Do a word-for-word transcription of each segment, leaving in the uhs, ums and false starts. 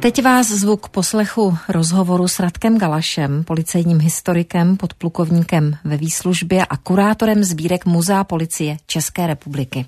Teď vás zvu k poslechu rozhovoru s Radkem Galašem, policejním historikem, podplukovníkem ve výslužbě a kurátorem sbírek Muzea policie České republiky.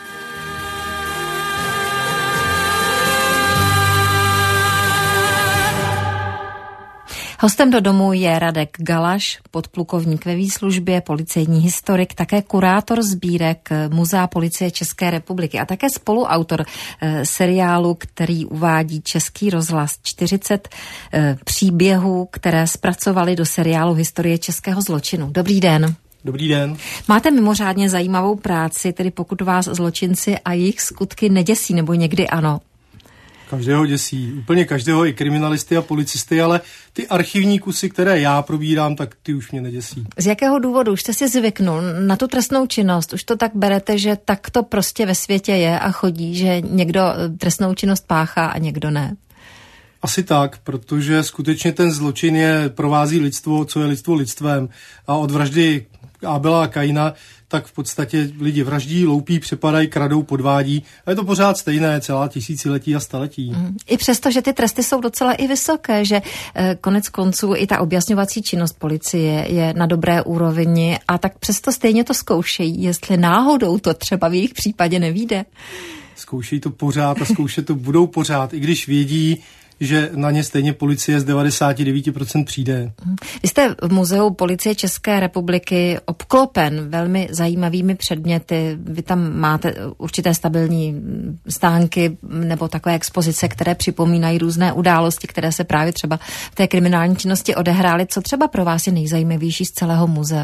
Hostem do domu je Radek Galaš, podplukovník ve výslužbě, policejní historik, také kurátor sbírek Muzea policie České republiky a také spoluautor e, seriálu, který uvádí Český rozhlas čtyřicet e, příběhů, které zpracovali do seriálu Historie českého zločinu. Dobrý den. Dobrý den. Máte mimořádně zajímavou práci, tedy pokud vás zločinci a jejich skutky neděsí, nebo někdy ano? Každého děsí, úplně každého, i kriminalisty a policisty, ale ty archivní kusy, které já probírám, tak ty už mě neděsí. Z jakého důvodu? Už jste si zvyknul na tu trestnou činnost? Už to tak berete, že tak to prostě ve světě je a chodí, že někdo trestnou činnost páchá a někdo ne? Asi tak, protože skutečně ten zločin je provází lidstvo, co je lidstvo lidstvem. A od vraždy Abela a Kaina tak v podstatě lidi vraždí, loupí, přepadají, kradou, podvádí. A je to pořád stejné celá tisíciletí a staletí. I přesto, že ty tresty jsou docela i vysoké, že eh, konec konců i ta objasňovací činnost policie je na dobré úrovni a tak přesto stejně to zkoušejí, jestli náhodou to třeba v jejich případě nevyjde. Zkoušejí to pořád a zkoušet to budou pořád, i když vědí, že na ně stejně policie z devadesát devět procent přijde. Vy jste v Muzeu policie České republiky obklopen velmi zajímavými předměty. Vy tam máte určité stabilní stánky nebo takové expozice, které připomínají různé události, které se právě třeba v té kriminální činnosti odehrály. Co třeba pro vás je nejzajímavější z celého muzea?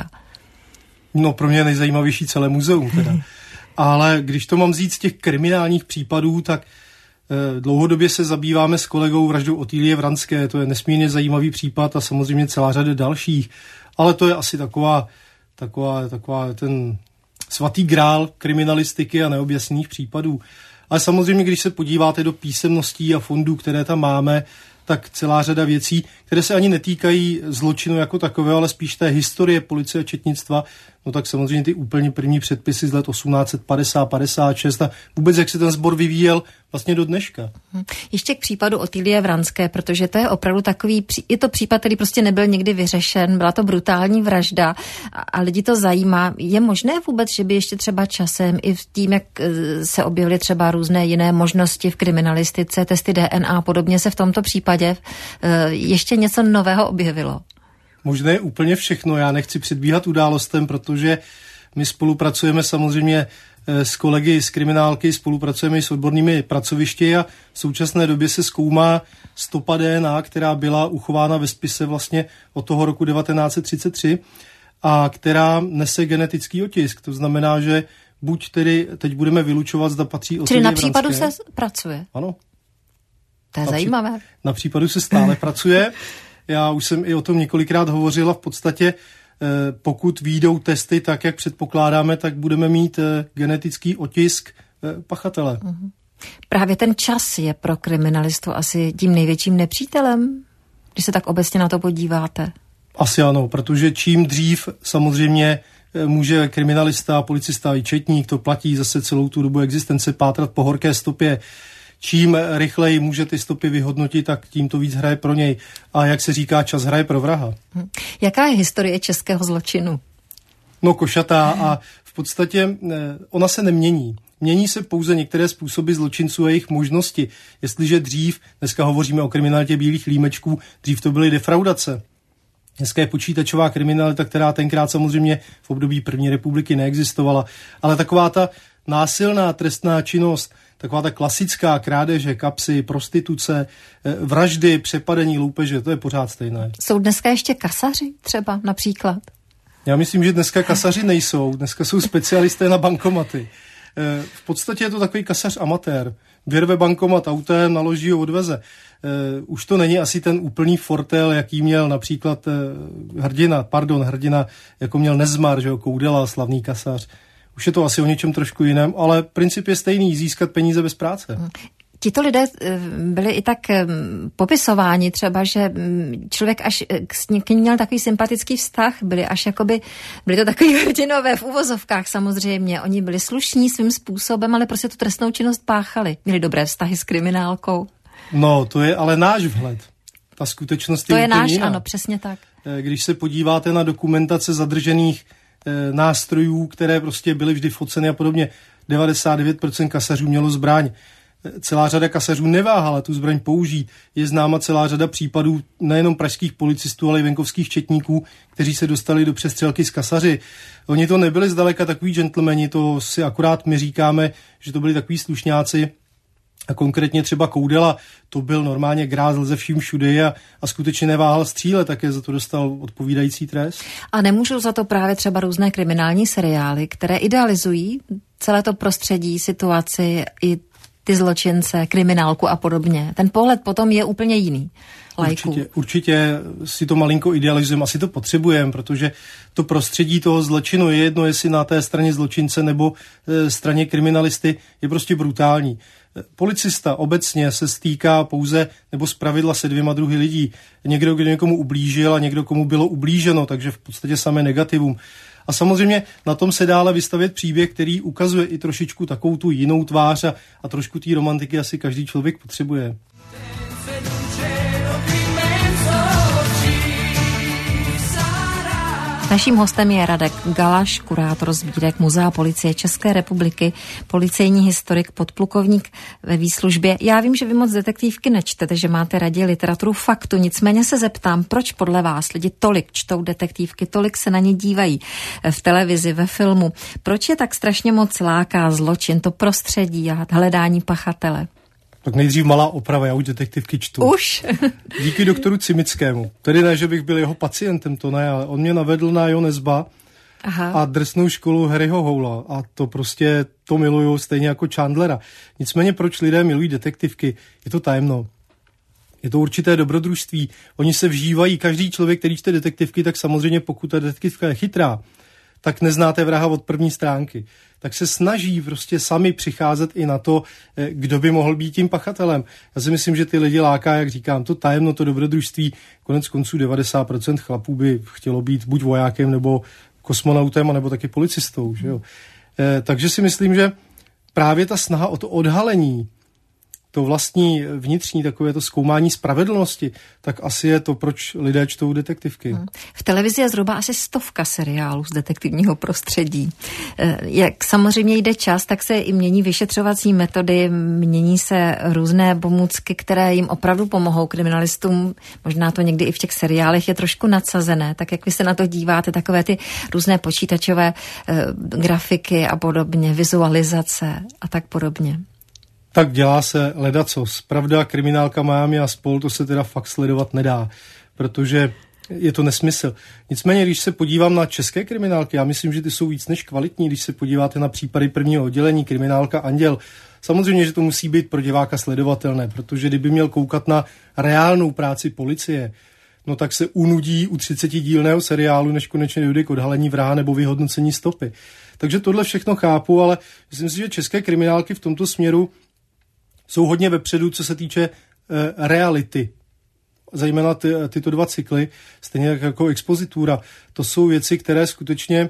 No, pro mě je nejzajímavější celé muzeum teda. Ale když to mám říct z těch kriminálních případů, tak dlouhodobě se zabýváme s kolegou vraždou Otýlie Vranské, to je nesmírně zajímavý případ a samozřejmě celá řada dalších, ale to je asi taková, taková, taková ten svatý grál kriminalistiky a neobjasněných případů. Ale samozřejmě, když se podíváte do písemností a fondů, které tam máme, tak celá řada věcí, které se ani netýkají zločinu jako takového, ale spíš té historie policie a četnictva, no tak samozřejmě ty úplně první předpisy z let osmnáct padesát padesát šest a vůbec jak se ten sbor vyvíjel vlastně do dneška. Ještě k případu Otýlie Vranské, protože to je opravdu takový, je to případ, který prostě nebyl nikdy vyřešen, byla to brutální vražda a, a lidi to zajímá. Je možné vůbec, že by ještě třeba časem i v tím, jak se objevily třeba různé jiné možnosti v kriminalistice, testy D N A a podobně, se v tomto případě ještě něco nového objevilo? Možné je úplně všechno. Já nechci předbíhat událostem, protože my spolupracujeme samozřejmě s kolegy z kriminálky, spolupracujeme i s odbornými pracovišti a v současné době se zkoumá stopa D N A, která byla uchována ve spise vlastně od toho roku devatenáct set třicet tři a která nese genetický otisk. To znamená, že buď tedy teď budeme vylučovat, zda patří Otýlie Vranské. Čili na případu se pracuje? Ano. To je na zajímavé. Pří, na případu se stále pracuje. Já už jsem i o tom několikrát hovořila. V podstatě pokud výjdou testy tak, jak předpokládáme, tak budeme mít genetický otisk pachatele. Uhum. Právě ten čas je pro kriminalistu asi tím největším nepřítelem, když se tak obecně na to podíváte. Asi ano, protože čím dřív samozřejmě může kriminalista, policista i četník, to platí zase celou tu dobu existence, pátrat po horké stopě. Čím rychleji může ty stopy vyhodnotit, tak tím to víc hraje pro něj. A jak se říká, čas hraje pro vraha. Jaká je historie českého zločinu? No košatá a v podstatě ona se nemění. Mění se pouze některé způsoby zločinců a jejich možnosti. Jestliže dřív, dneska hovoříme o kriminalitě bílých límečků, dřív to byly defraudace. Dneska je počítačová kriminalita, která tenkrát samozřejmě v období první republiky neexistovala. Ale taková ta násilná trestná činnost, taková ta klasická krádeže, kapsy, prostituce, vraždy, přepadení, loupeže, to je pořád stejné. Jsou dneska ještě kasaři třeba například? Já myslím, že dneska kasaři nejsou. Dneska jsou specialisté na bankomaty. V podstatě je to takový kasař amatér. Vyrve bankomat autem, naloží ho, odveze. Už to není asi ten úplný fortel, jaký měl například hrdina, pardon, hrdina, jako měl Nezmar, že jo, Koudela, slavný kasař. Už je to asi o něčem trošku jiném, ale princip je stejný, získat peníze bez práce. Tito lidé byli i tak popisováni třeba, že člověk až k ním měl takový sympatický vztah, byli až jakoby, byli to takový hrdinové v uvozovkách samozřejmě. Oni byli slušní svým způsobem, ale prostě tu trestnou činnost páchali. Měli dobré vztahy s kriminálkou. No, to je ale náš vhled. Ta skutečnost je To je náš, jiná. ano, přesně tak. Když se podíváte na dokumentace zadržených e, nástrojů, které prostě byly vždy foceny a podobně, devadesát devět procent kasařů mělo zbraň. Celá řada kasařů neváhala tu zbraň použít. Je známa celá řada případů nejenom pražských policistů, ale i venkovských četníků, kteří se dostali do přestřelky s kasaři. Oni to nebyli zdaleka takový gentlemani, to si akorát my říkáme, že to byli takový slušňáci. A konkrétně třeba Koudela, to byl normálně grázl ze vším všude a, a skutečně neváhal střílet, také za to dostal odpovídající trest. A nemůžou za to právě třeba různé kriminální seriály, které idealizují celé to prostředí, situaci i ty zločince, kriminálku a podobně. Ten pohled potom je úplně jiný. Lajků. Určitě, určitě si to malinko idealizujeme, asi to potřebujeme, protože to prostředí toho zločinu je jedno, jestli na té straně zločince nebo e, straně kriminalisty, je prostě brutální. Policista obecně se stýká pouze nebo zpravidla se dvěma druhy lidí. Někdo, kdo někomu ublížil a někdo, komu bylo ublíženo, takže v podstatě samé negativum. A samozřejmě na tom se dále vystavět příběh, který ukazuje i trošičku takovou tu jinou tvář a, a trošku té romantiky asi každý člověk potřebuje. Naším hostem je Radek Galaš, kurátor sbírek Muzea policie České republiky, policejní historik, podplukovník ve výslužbě. Já vím, že vy moc detektivky nečtete, že máte raději literaturu faktu, nicméně se zeptám, proč podle vás lidi tolik čtou detektivky, tolik se na ně dívají v televizi, ve filmu. Proč je tak strašně moc láká zločin, to prostředí a hledání pachatele? Tak nejdřív malá oprava, já už detektivky čtu. Už? Díky doktoru Cimickému. Tedy ne, že bych byl jeho pacientem, to ne, ale on mě navedl na Jo Nesba Aha. a drsnou školu Harryho Houla. A to prostě, to miluju stejně jako Chandlera. Nicméně proč lidé milují detektivky? Je to tajemno. Je to určité dobrodružství. Oni se vžívají, každý člověk, který čte detektivky, tak samozřejmě pokud ta detektivka je chytrá, tak neznáte vraha od první stránky. Tak se snaží prostě sami přicházet i na to, kdo by mohl být tím pachatelem. Já si myslím, že ty lidi láká, jak říkám, to tajemno, to dobrodružství. Konec konců devadesát procent chlapů by chtělo být buď vojákem, nebo kosmonautem, nebo taky policistou. Že jo? E, takže si myslím, že právě ta snaha o to odhalení, to vlastní vnitřní takové to zkoumání spravedlnosti, tak asi je to, proč lidé čtou detektivky. Hmm. V televizi je zhruba asi stovka seriálů z detektivního prostředí. Jak samozřejmě jde čas, tak se i mění vyšetřovací metody, mění se různé pomůcky, které jim opravdu pomohou kriminalistům. Možná to někdy i v těch seriálech je trošku nadsazené. Tak jak vy se na to díváte, takové ty různé počítačové eh, grafiky a podobně, vizualizace a tak podobně. Tak dělá se ledacos. Pravda, kriminálka Miami a spol, to se teda fakt sledovat nedá, protože je to nesmysl. Nicméně, když se podívám na české kriminálky, já myslím, že ty jsou víc než kvalitní, když se podíváte na případy prvního oddělení, kriminálka Anděl. Samozřejmě, že to musí být pro diváka sledovatelné, protože kdyby měl koukat na reálnou práci policie, no tak se unudí u třicetidílného seriálu, než konečně dojde k odhalení vraha nebo vyhodnocení stopy. Takže tohle všechno chápu, ale myslím si, že české kriminálky v tomto směru jsou hodně vepředu, co se týče e, reality. Zejména ty, tyto dva cykly, stejně jako expozitura. To jsou věci, které skutečně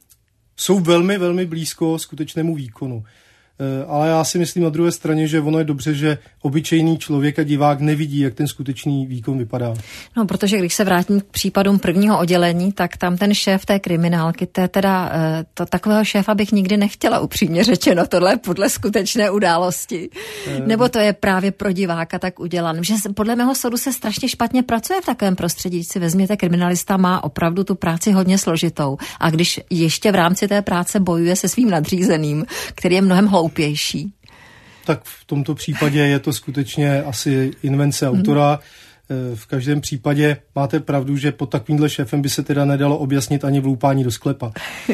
jsou velmi, velmi blízko skutečnému výkonu. Ale já si myslím na druhé straně, že ono je dobře, že obyčejný člověk a divák nevidí, jak ten skutečný výkon vypadá. No, protože když se vrátím k případům prvního oddělení, tak tam ten šéf té kriminálky, to je teda, to, takového šéfa bych nikdy nechtěla, upřímně řečeno, tohle podle skutečné události. Um. Nebo to je právě pro diváka tak udělan. Že podle mého soudu se strašně špatně pracuje v takovém prostředí. Když si vezměte, kriminalista má opravdu tu práci hodně složitou. A když ještě v rámci té práce bojuje se svým nadřízeným, který je mnohem hloupější. Tak v tomto případě je to skutečně asi invence autora. Mm. V každém případě máte pravdu, že pod takovýmhle šéfem by se teda nedalo objasnit ani vloupání do sklepa.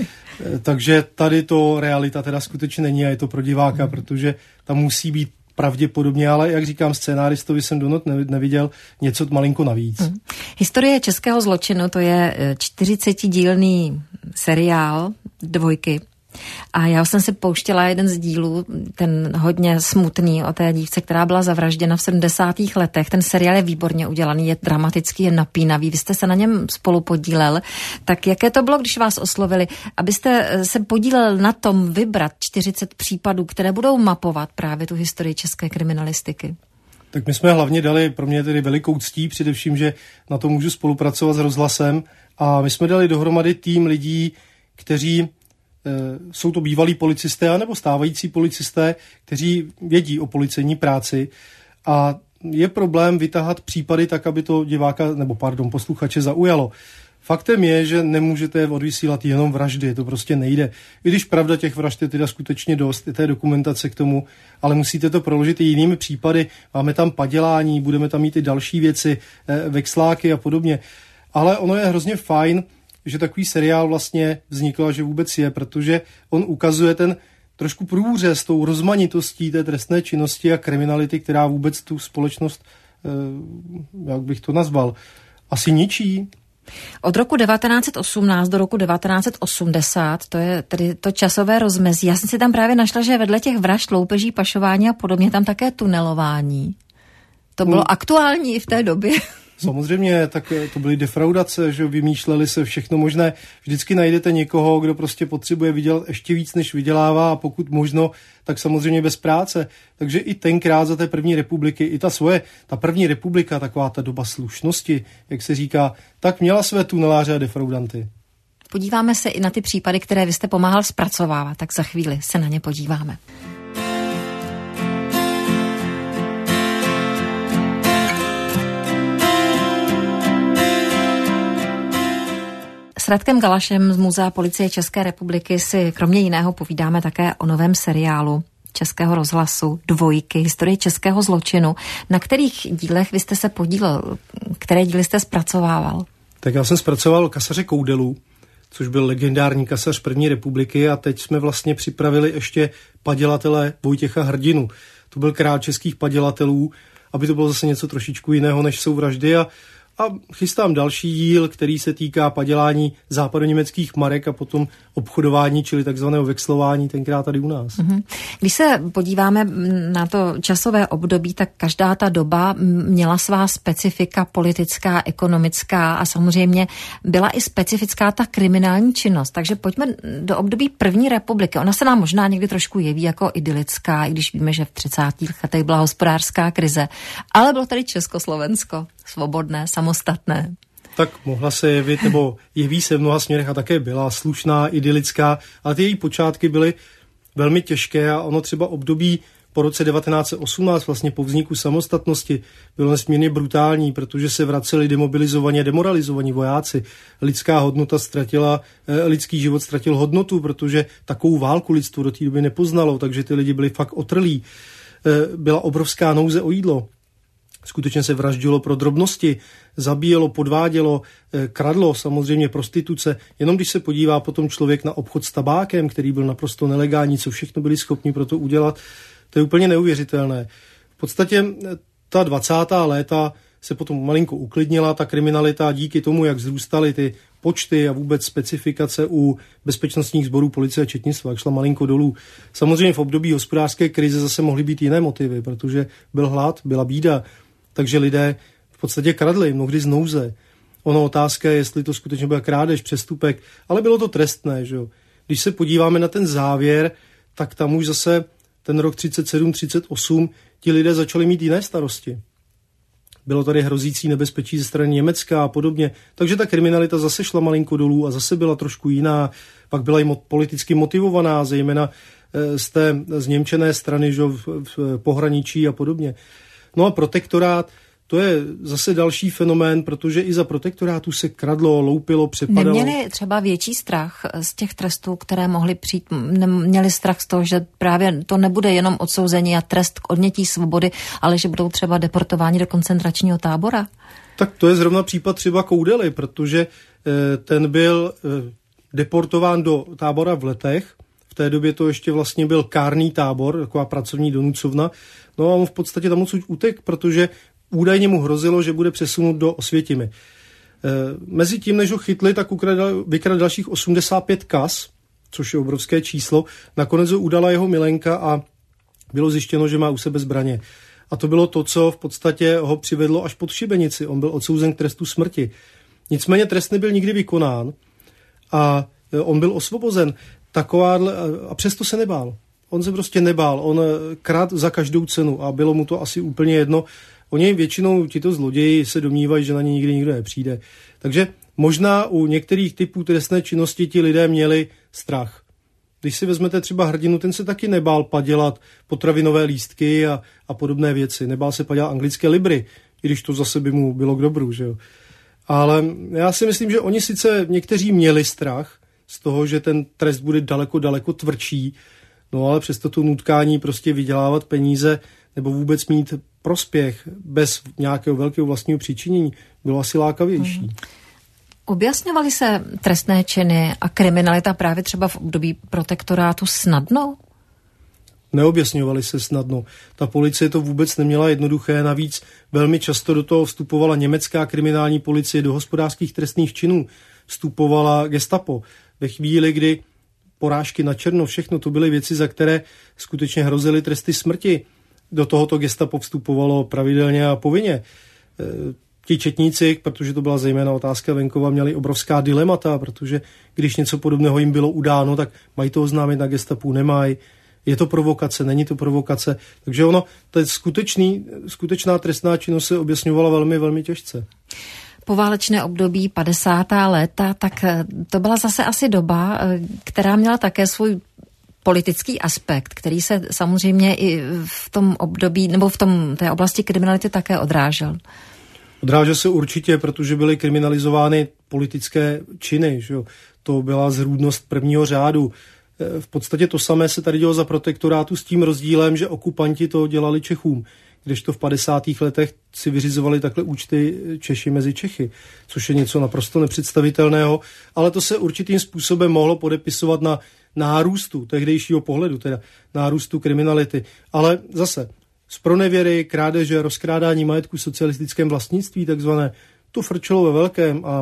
Takže tady to realita teda skutečně není a je to pro diváka, mm. protože tam musí být pravděpodobně, ale jak říkám, scénáristovi jsem donot neviděl něco malinko navíc. Mm. Historie českého zločinu, to je čtyřicetidílný seriál dvojky. A já jsem si pouštěla jeden z dílů, ten hodně smutný, o té dívce, která byla zavražděna v sedmdesátých letech. Ten seriál je výborně udělaný, je dramatický, je napínavý. Vy jste se na něm spolu podílel. Tak jaké to bylo, když vás oslovili, abyste se podílel na tom vybrat čtyřicet případů, které budou mapovat právě tu historii české kriminalistiky? Tak my jsme hlavně dali, pro mě tedy velikou ctí, především, že na to můžu spolupracovat s rozhlasem, a my jsme dali dohromady tým lidí, kteří e, jsou to bývalí policisté anebo stávající policisté, kteří vědí o policejní práci, a je problém vytahat případy tak, aby to diváka, nebo pardon, posluchače zaujalo. Faktem je, že nemůžete odvysílat jenom vraždy, to prostě nejde. I když pravda, těch vražd je teda skutečně dost, je té dokumentace k tomu, ale musíte to proložit i jinými případy. Máme tam padělání, budeme tam mít i další věci, vexláky a podobně. Ale ono je hrozně fajn, že takový seriál vlastně vznikl a že vůbec je, protože on ukazuje ten trošku průřez tou rozmanitostí té trestné činnosti a kriminality, která vůbec tu společnost, jak bych to nazval, asi ničí. Od roku devatenáct osmnáct do roku devatenáct osmdesát, to je tedy to časové rozmezí. Já jsem si tam právě našla, že vedle těch vražd, loupeží, pašování a podobně, tam také tunelování. To bylo hmm. aktuální i v té době. Samozřejmě, tak to byly defraudace, že vymýšleli se všechno možné. Vždycky najdete někoho, kdo prostě potřebuje vydělat ještě víc, než vydělává, a pokud možno, tak samozřejmě bez práce. Takže i tenkrát za té první republiky, i ta svoje, ta první republika, taková ta doba slušnosti, jak se říká, tak měla své tuneláře a defraudanty. Podíváme se i na ty případy, které vy jste pomáhal zpracovávat, tak za chvíli se na ně podíváme. S Radkem Galašem z Muzea policie České republiky si kromě jiného povídáme také o novém seriálu Českého rozhlasu Dvojky, historie českého zločinu. Na kterých dílech vy jste se podílel? Které díly jste zpracovával? Tak já jsem zpracoval Kasaře Koudelu, což byl legendární kasař první republiky, a teď jsme vlastně připravili ještě padělatele Vojtěcha Hrdinu. To byl král českých padělatelů, aby to bylo zase něco trošičku jiného, než jsou vraždy, a A chystám další díl, který se týká padělání západoněmeckých marek a potom obchodování, čili takzvaného vexlování, tenkrát tady u nás. Když se podíváme na to časové období, tak každá ta doba měla svá specifika politická, ekonomická, a samozřejmě byla i specifická ta kriminální činnost. Takže pojďme do období první republiky. Ona se nám možná někdy trošku jeví jako idylická, i když víme, že v třicátých letech byla hospodářská krize, ale bylo tady Československo. Svobodné, samostatné. Tak mohla se jevit, nebo jeví se v mnoha směrech a také byla slušná, idylická, ale ty její počátky byly velmi těžké, a ono třeba období po roce devatenáct osmnáct, vlastně po vzniku samostatnosti, bylo nesmírně brutální, protože se vraceli demobilizovaní a demoralizovaní vojáci. Lidská hodnota ztratila, lidský život ztratil hodnotu, protože takovou válku lidstvo do té doby nepoznalo, takže ty lidi byli fakt otrlí. Byla obrovská nouze o jídlo. Skutečně se vraždilo pro drobnosti, zabíjelo, podvádělo, kradlo, samozřejmě prostituce. Jenom když se podívá potom člověk na obchod s tabákem, který byl naprosto nelegální, co všechno byli schopni pro to udělat, to je úplně neuvěřitelné. V podstatě ta dvacátá léta se potom malinko uklidnila, ta kriminalita, díky tomu, jak vzrůstaly ty počty a vůbec specifikace u bezpečnostních sborů policie a četnictva, jak šla malinko dolů. Samozřejmě v období hospodářské krize zase mohly být jiné motivy, protože byl hlad, byla bída, takže lidé v podstatě kradli, mnohdy z nouze. Ono otázka je, jestli to skutečně byla krádež, přestupek, ale bylo to trestné. Že jo? Když se podíváme na ten závěr, tak tam už zase ten rok třicet sedm třicet osm ti lidé začali mít jiné starosti. Bylo tady hrozící nebezpečí ze strany Německa a podobně, takže ta kriminalita zase šla malinko dolů a zase byla trošku jiná, pak byla i mo- politicky motivovaná, zejména z té zněmčené strany, že v, v pohraničí a podobně. No a protektorát, to je zase další fenomén, protože i za protektorátu se kradlo, loupilo, přepadalo. Neměli třeba větší strach z těch trestů, které mohly přijít, neměli strach z toho, že právě to nebude jenom odsouzení a trest k odnětí svobody, ale že budou třeba deportováni do koncentračního tábora? Tak to je zrovna případ třeba Koudely, protože ten byl deportován do tábora v Letech. V té době to ještě vlastně byl kárný tábor, taková pracovní donucovna. No a on v podstatě tam odsud utek, protože údajně mu hrozilo, že bude přesunut do Osvětimi. E, mezi tím, než ho chytli, tak ukradl, vykradl dalších osmdesát pět kas, což je obrovské číslo. Nakonec ho udala jeho milenka a bylo zjištěno, že má u sebe zbraně. A to bylo to, co v podstatě ho přivedlo až pod šibenici. On byl odsouzen k trestu smrti. Nicméně trest nebyl nikdy vykonán a on byl osvobozen. Taková, a přesto se nebál. On se prostě nebál, on krát za každou cenu a bylo mu to asi úplně jedno. Oni většinou, tito zloději, se domnívají, že na ně nikdy nikdo nepřijde. Takže možná u některých typů trestné činnosti ti lidé měli strach. Když si vezmete třeba hrdinu, ten se taky nebál padělat potravinové lístky a, a podobné věci. Nebál se padělat anglické libry, i když to zase by mu bylo k dobru, že jo. Ale já si myslím, že oni sice někteří měli strach z toho, že ten trest bude daleko, daleko tvrdší, no ale přesto to nutkání prostě vydělávat peníze nebo vůbec mít prospěch bez nějakého velkého vlastního přičinění bylo asi lákavější. Hmm. Objasňovaly se trestné činy a kriminalita právě třeba v období protektorátu snadno? Neobjasňovaly se snadno. Ta policie to vůbec neměla jednoduché, navíc velmi často do toho vstupovala německá kriminální policie, do hospodářských trestných činů vstupovala gestapo. Ve chvíli, kdy porážky na černo, všechno to byly věci, za které skutečně hrozily tresty smrti. Do tohoto gestapo vstupovalo pravidelně a povinně. E, ti četníci, protože to byla zejména otázka venkova, měli obrovská dilemata, protože když něco podobného jim bylo udáno, tak mají to oznámit na gestapu, nemají. Je to provokace, není to provokace. Takže ono, to je skutečný, skutečná trestná činnost se objasňovala velmi, velmi těžce. Poválečné období padesátá léta, tak to byla zase asi doba, která měla také svůj politický aspekt, který se samozřejmě i v tom období, nebo v tom, té oblasti kriminality také odrážel. Odrážel se určitě, protože byly kriminalizovány politické činy. Že jo? To byla zrůdnost prvního řádu. V podstatě to samé se tady dělo za protektorátu s tím rozdílem, že okupanti to dělali Čechům, kdežto v padesátých letech si vyřizovali takhle účty Češi mezi Čechy, což je něco naprosto nepředstavitelného, ale to se určitým způsobem mohlo podepisovat na nárůstu tehdejšího pohledu, teda nárůstu kriminality. Ale zase z pronevěry, krádeže, rozkrádání majetku v socialistickém vlastnictví, takzvané, to frčelo ve velkém a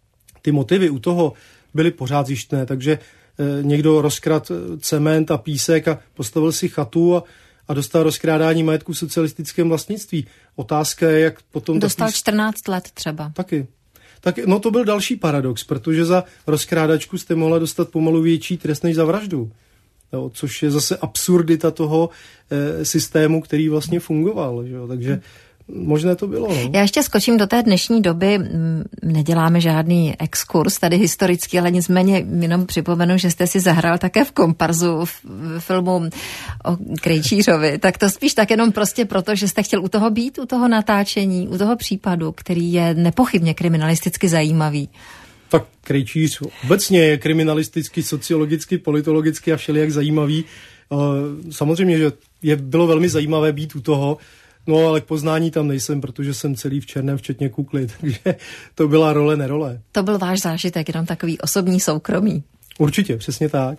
ty motivy u toho byly pořád zjištné, takže eh, někdo rozkrad cement a písek a postavil si chatu a, a dostal rozkrádání majetku v socialistickém vlastnictví. Otázka je, jak potom... Dostal takový... čtrnáct let třeba. Taky. Tak, no to byl další paradox, protože za rozkrádačku jste mohla dostat pomalu větší trest než za vraždu. Jo, což je zase absurdita toho e, systému, který vlastně fungoval. Jo, takže možné to bylo. No. Já ještě skočím do té dnešní doby. Neděláme žádný exkurs tady historický, ale nicméně jenom připomenu, že jste si zahrál také v komparzu v, v filmu o Krejčířovi. Tak to spíš tak jenom prostě proto, že jste chtěl u toho být, u toho natáčení, u toho případu, který je nepochybně kriminalisticky zajímavý. Tak Krejčíř obecně je kriminalisticky, sociologicky, politologicky a všelijak zajímavý. Samozřejmě, že je, bylo velmi zajímavé být u toho, no ale k poznání tam nejsem, protože jsem celý v černém, včetně kukly, takže to byla role, nerole. To byl váš zážitek, jenom takový osobní soukromý. Určitě, přesně tak.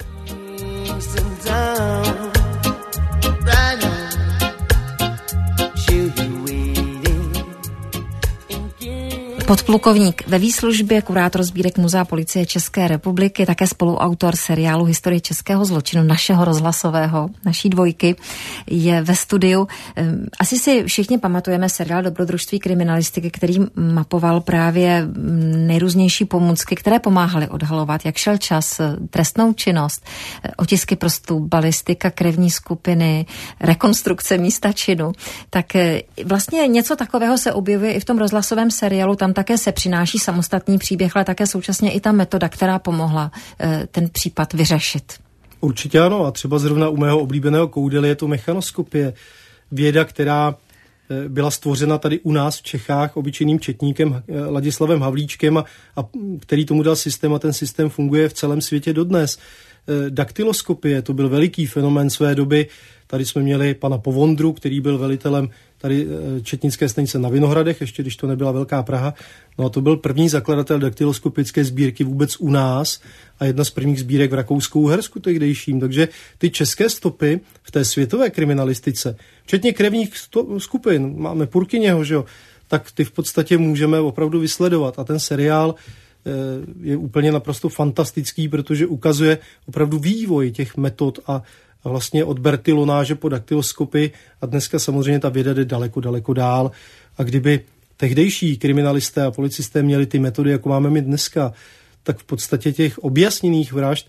Podplukovník ve výslužbě, kurátor sbírek Muzea policie České republiky, také spoluautor seriálu Historie českého zločinu, našeho rozhlasového, naší dvojky, je ve studiu. Asi si všichni pamatujeme seriál Dobrodružství kriminalistiky, který mapoval právě nejrůznější pomůcky, které pomáhaly odhalovat, jak šel čas, trestnou činnost, otisky prstů, balistika krevní skupiny, rekonstrukce místa činu. Tak vlastně něco takového se objevuje i v tom rozhlasovém seriálu, tam také se přináší samostatný příběh, ale také současně i ta metoda, která pomohla e, ten případ vyřešit. Určitě ano, a třeba zrovna u mého oblíbeného koudely je to mechanoskopie. Věda, která e, byla stvořena tady u nás v Čechách obyčejným četníkem e, Ladislavem Havlíčkem a, a který tomu dal systém a ten systém funguje v celém světě dodnes. E, daktyloskopie, to byl veliký fenomén své doby. Tady jsme měli pana Povondru, který byl velitelem tady četnické stanice na Vinohradech, ještě když to nebyla Velká Praha. No a to byl první zakladatel daktyloskopické sbírky vůbec u nás a jedna z prvních sbírek v Rakousku-Uhersku tehdejším. Takže ty české stopy v té světové kriminalistice, včetně krevních sto- skupin, máme Purkyněho, že jo, tak ty v podstatě můžeme opravdu vysledovat. A ten seriál e, je úplně naprosto fantastický, protože ukazuje opravdu vývoj těch metod a a vlastně od Bertillonage po daktyloskopy a dneska samozřejmě ta věda jde daleko, daleko dál. A kdyby tehdejší kriminalisté a policisté měli ty metody, jako máme my dneska, tak v podstatě těch objasněných vražd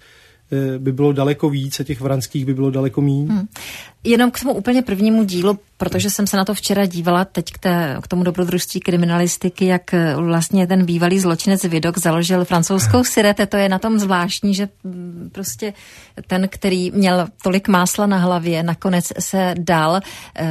by bylo daleko víc a těch vranských by bylo daleko míň. Hmm. Jenom k tomu úplně prvnímu dílu, protože jsem se na to včera dívala, teď k, té, k tomu dobrodružství kriminalistiky, jak vlastně ten bývalý zločinec Vidocq založil francouzskou Sirete. To je na tom zvláštní, že prostě ten, který měl tolik másla na hlavě, nakonec se dal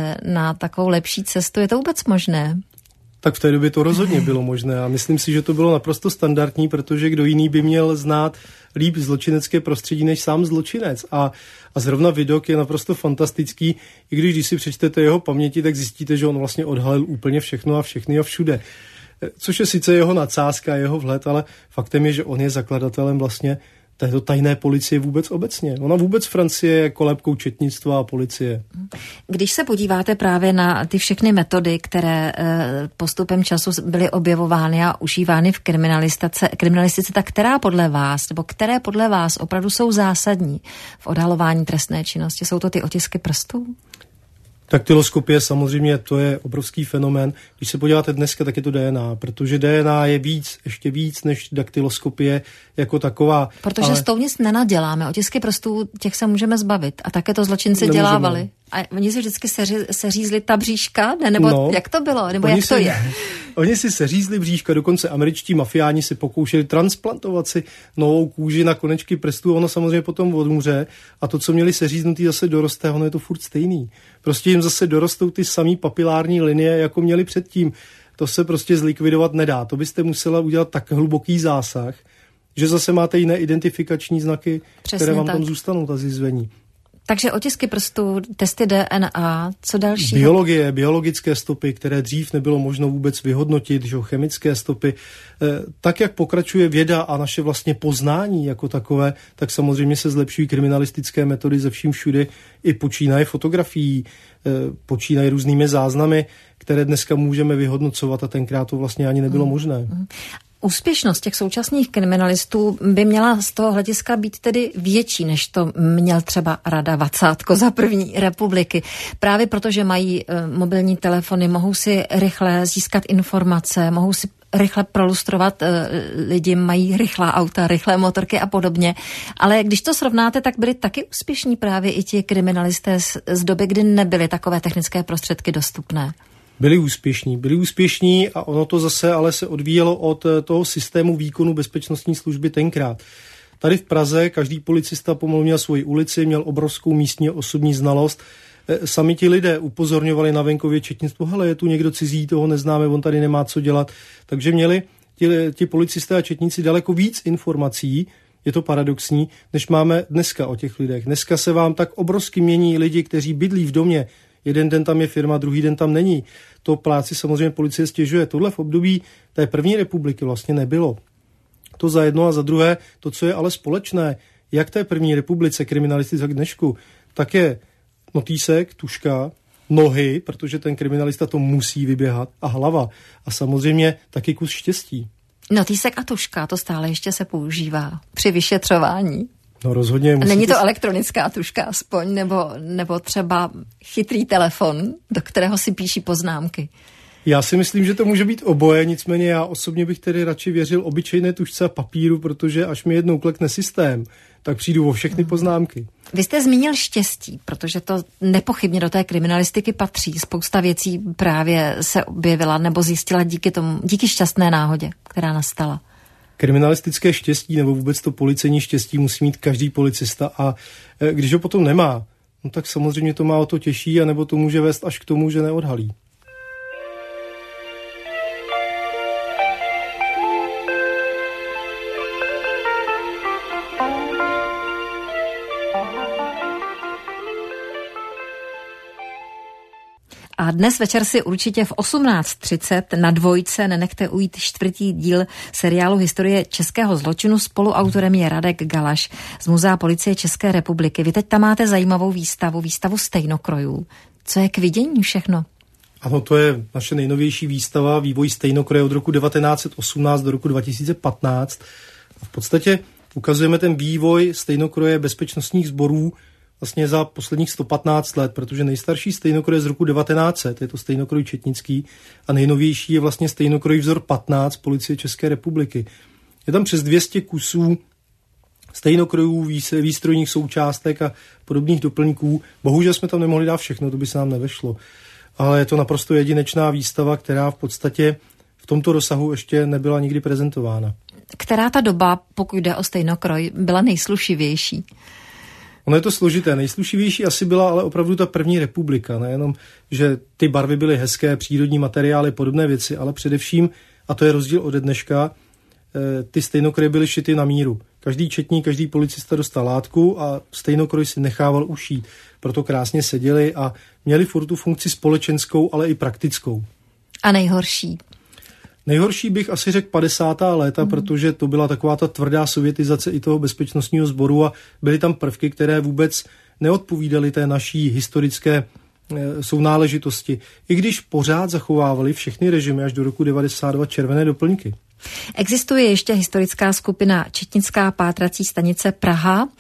na takovou lepší cestu. Je to vůbec možné? Tak v té době to rozhodně bylo možné a myslím si, že to bylo naprosto standardní, protože kdo jiný by měl znát líp zločinecké prostředí než sám zločinec. A, a zrovna Vidocq je naprosto fantastický, i když, když si přečtete jeho paměti, tak zjistíte, že on vlastně odhalil úplně všechno a všechny a všude. Což je sice jeho nadsázka, jeho vhled, ale faktem je, že on je zakladatelem vlastně této tajné policie vůbec obecně. Ona vůbec Francie je kolébkou četnictva a policie. Když se podíváte právě na ty všechny metody, které postupem času byly objevovány a užívány v kriminalistice, kriminalistice, tak která podle vás, nebo které podle vás opravdu jsou zásadní v odhalování trestné činnosti? Jsou to ty otisky prstů? Daktyloskopie samozřejmě, to je obrovský fenomén. Když se podíváte dneska, tak je to D N A, protože D N A je víc, ještě víc než daktyloskopie jako taková. Protože ale... s tou nic nenaděláme. Otisky prstů, těch se můžeme zbavit. A také to zločinci Nemůžeme. dělávali. A oni si vždycky seři, seřízli ta bříška? Ne, nebo no, jak to bylo? Nebo jak to si, je? Oni si seřízli bříška, dokonce američtí mafiáni si pokoušeli transplantovat si novou kůži na konečky prstů. Ono samozřejmě potom odumře a to, co měli seříznutý, zase doroste, ono je to furt stejný. Prostě jim zase dorostou ty samý papilární linie, jako měli předtím. To se prostě zlikvidovat nedá. To byste musela udělat tak hluboký zásah, že zase máte jiné identifikační znaky, Přesně které vám tak. tam zůstanou, ta zjizvení. Takže otisky prstů, testy D N A, co další? Biologie, biologické stopy, které dřív nebylo možno vůbec vyhodnotit, že chemické stopy. Tak, jak pokračuje věda a naše vlastně poznání jako takové, tak samozřejmě se zlepšují kriminalistické metody ze vším všude, i počínaje fotografií, počínaje různými záznamy, které dneska můžeme vyhodnocovat a tenkrát to vlastně ani nebylo hmm. možné. Úspěšnost těch současných kriminalistů by měla z toho hlediska být tedy větší, než to měl třeba Rada Vacátko za první republiky. Právě protože mají e, mobilní telefony, mohou si rychle získat informace, mohou si rychle prolustrovat e, lidi, mají rychlá auta, rychlé motorky a podobně. Ale když to srovnáte, tak byli taky úspěšní právě i ti kriminalisté z, z doby, kdy nebyly takové technické prostředky dostupné. Byli úspěšní, byli úspěšní a ono to zase ale se odvíjelo od toho systému výkonu bezpečnostní služby tenkrát. Tady v Praze každý policista pomalu měl svoji ulici, měl obrovskou místní osobní znalost. Sami ti lidé upozorňovali na venkově četnictvo, hele, je tu někdo cizí, toho neznáme, on tady nemá co dělat. Takže měli ti, ti policisté a četníci daleko víc informací, je to paradoxní, než máme dneska o těch lidech. Dneska se vám tak obrovsky mění lidi, kteří bydlí v domě. Jeden den tam je firma, druhý den tam není. To pláci samozřejmě policie stěžuje. Tohle v období té první republiky vlastně nebylo. To za jedno a za druhé, to, co je ale společné, jak té první republice kriminalistice k dnešku, tak je notýsek, tuška, nohy, protože ten kriminalista to musí vyběhat, a hlava. A samozřejmě taky kus štěstí. Notýsek a tuška, to stále ještě se používá při vyšetřování. No rozhodně. Musíte... Není to elektronická tužka aspoň, nebo, nebo třeba chytrý telefon, do kterého si píší poznámky? Já si myslím, že to může být oboje, nicméně já osobně bych tedy radši věřil obyčejné tužce a papíru, protože až mi jednou klekne systém, tak přijdu o všechny poznámky. Vy jste zmínil štěstí, protože to nepochybně do té kriminalistiky patří. Spousta věcí právě se objevila nebo zjistila díky tomu, díky šťastné náhodě, která nastala. Kriminalistické štěstí nebo vůbec to policejní štěstí musí mít každý policista a když ho potom nemá, no tak samozřejmě to má o to těžší, anebo to může vést až k tomu, že neodhalí. A dnes večer si určitě v osmnáct třicet na Dvojce nenechte ujít čtvrtý díl seriálu Historie českého zločinu. Spoluautorem je Radek Galaš z Muzea policie České republiky. Vy teď tam máte zajímavou výstavu, výstavu stejnokrojů. Co je k vidění všechno? Ano, to je naše nejnovější výstava, vývoj stejnokroje od roku devatenáct set osmnáct do roku dva tisíce patnáct. A v podstatě ukazujeme ten vývoj stejnokroje bezpečnostních sborů vlastně za posledních sto patnáct let, protože nejstarší stejnokroj je z roku devatenáct set, je to stejnokroj četnický, a nejnovější je vlastně stejnokroj vzor patnáct policie České republiky. Je tam přes dvě stě kusů stejnokrojů, výstrojních součástek a podobných doplňků. Bohužel jsme tam nemohli dát všechno, to by se nám nevešlo. Ale je to naprosto jedinečná výstava, která v podstatě v tomto rozsahu ještě nebyla nikdy prezentována. Která ta doba, pokud jde o stejnokroj, byla nejslušivější? Ono je to složité. Nejslušivější asi byla ale opravdu ta první republika. Nejenom, že ty barvy byly hezké, přírodní materiály, podobné věci, ale především, a to je rozdíl ode dneška, ty stejnokroje byly šity na míru. Každý četník, každý policista dostal látku a stejnokroj si nechával ušít. Proto krásně seděli a měli furt tu funkci společenskou, ale i praktickou. A nejhorší? Nejhorší bych asi řekl padesátá léta, mm. protože to byla taková ta tvrdá sovětizace i toho bezpečnostního sboru a byly tam prvky, které vůbec neodpovídaly té naší historické e, sounáležitosti. I když pořád zachovávali všechny režimy až do roku devadesát dva červené doplňky. Existuje ještě historická skupina Četnická pátrací stanice Praha.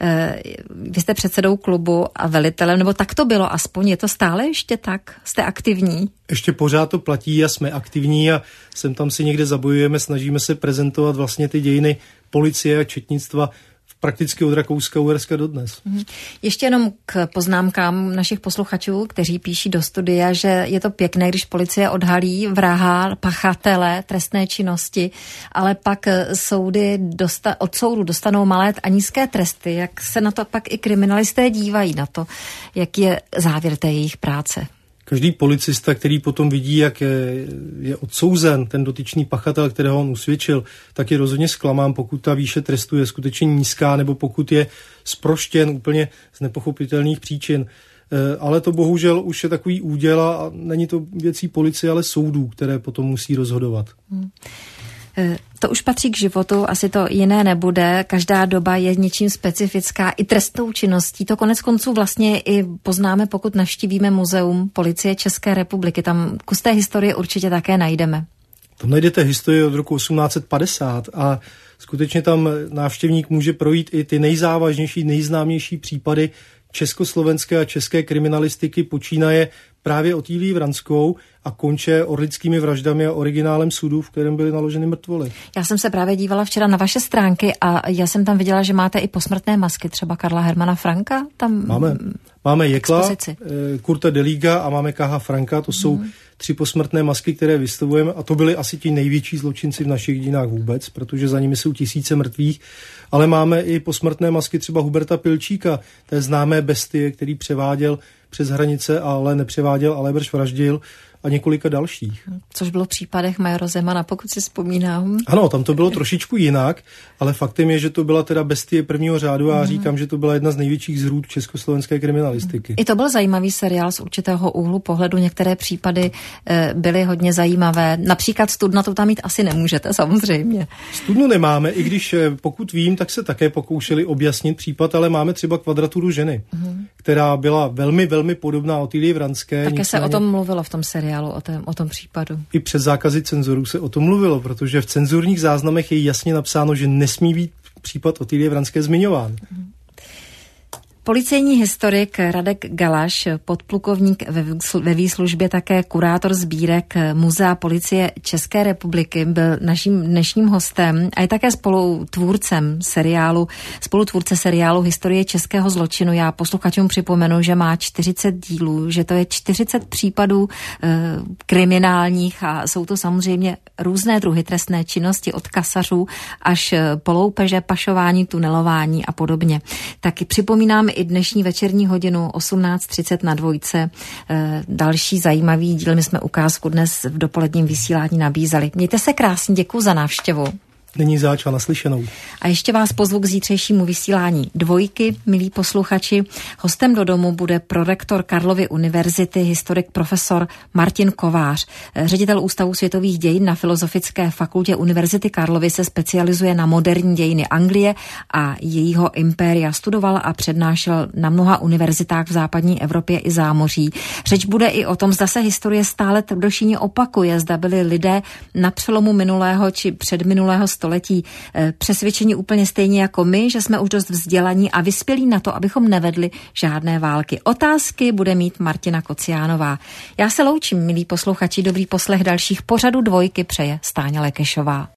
Vy jste předsedou klubu a velitelem, nebo tak to bylo aspoň, je to stále ještě tak? Jste aktivní? Ještě pořád to platí a jsme aktivní a sem tam si někde zabojujeme, snažíme se prezentovat vlastně ty dějiny policie a četnictva prakticky od Rakouska, Uherska dodnes. Ještě jenom k poznámkám našich posluchačů, kteří píší do studia, že je to pěkné, když policie odhalí vraha, pachatele trestné činnosti, ale pak soudy dosta- od soudu dostanou malé a nízké tresty. Jak se na to pak i kriminalisté dívají na to, jak je závěr té jejich práce? Každý policista, který potom vidí, jak je, je odsouzen ten dotyčný pachatel, kterého on usvědčil, tak je rozhodně zklamán, pokud ta výše trestu je skutečně nízká, nebo pokud je zproštěn úplně z nepochopitelných příčin. E, ale to bohužel už je takový úděl a není to věcí policie, ale soudů, které potom musí rozhodovat. Hmm. To už patří k životu, asi to jiné nebude. Každá doba je něčím specifická i trestnou činností. To konec konců vlastně i poznáme, pokud navštívíme muzeum Policie České republiky. Tam kus té historie určitě také najdeme. Tam najdete historii od roku osmnáct set padesát a skutečně tam návštěvník může projít i ty nejzávažnější, nejznámější případy československé a české kriminalistiky, počínaje právě Otýlií Vranskou a konče orlickými vraždami a originálem sudu, v kterém byly naloženy mrtvoly. Já jsem se právě dívala včera na vaše stránky a já jsem tam viděla, že máte i posmrtné masky, třeba Karla Hermana Franka. Tam máme, máme Jekla, Kurta Deliga a máme K H Franka, to jsou hmm. tři posmrtné masky, které vystavujeme a to byly asi ti největší zločinci v našich dějinách vůbec, protože za nimi jsou tisíce mrtvých, ale máme i posmrtné masky třeba Huberta Pilčíka, té známé bestie, který převáděl přes hranice, ale nepřeváděl, ale brž vraždil a několika dalších. Což bylo v případech majora Zemana, pokud si vzpomínám. Ano, tam to bylo trošičku jinak, ale faktem je, že to byla teda bestie prvního řádu a já říkám, že to byla jedna z největších zrůd československé kriminalistiky. I to byl zajímavý seriál z určitého úhlu pohledu. Některé případy e, byly hodně zajímavé. Například Studna to tam mít asi nemůžete, samozřejmě. Studnu nemáme, i když pokud vím, tak se také pokoušeli objasnit případ, ale máme třeba Kvadraturu ženy, mm. která byla velmi, velmi podobná Otýlii Vranské. Také se o tom mluvilo v tom seriálu. O tom, o tom případu. I před zákazy cenzurů se o tom mluvilo, protože v cenzurních záznamech je jasně napsáno, že nesmí být případ Otýlie Vranské zmiňován. Policejní historik Radek Galaš, podplukovník ve výslužbě, také kurátor sbírek Muzea Policie České republiky, byl naším dnešním hostem a je také spolutvůrcem seriálu, spolutvůrce seriálu Historie českého zločinu. Já posluchačům připomenu, že má čtyřicet dílů, že to je čtyřicet případů e, kriminálních a jsou to samozřejmě různé druhy trestné činnosti od kasařů až po loupeže, pašování, tunelování a podobně. Taky připomínám i dnešní večerní hodinu osmnáct třicet na dvojce. E, další zajímavý díl, my jsme ukázku dnes v dopoledním vysílání nabízeli. Mějte se krásně, děkuji za návštěvu. Není záč a naslyšenou. A ještě vás pozvu k zítřejšímu vysílání Dvojky, milí posluchači. Hostem do domu bude prorektor Karlovy univerzity, historik profesor Martin Kovář. Ředitel Ústavu světových dějin na Filozofické fakultě Univerzity Karlovy se specializuje na moderní dějiny Anglie a jejího impéria. Studoval a přednášel na mnoha univerzitách v západní Evropě i zámoří. Řeč bude i o tom, zda se historie stále tvrdošíně opakuje, zda byli lidé na přelomu minulého či předminulého století přesvědčení úplně stejně jako my, že jsme už dost vzdělaní a vyspělí na to, abychom nevedli žádné války. Otázky bude mít Martina Kociánová. Já se loučím, milí posluchači, dobrý poslech dalších pořadů Dvojky přeje Stáňa Lekešová.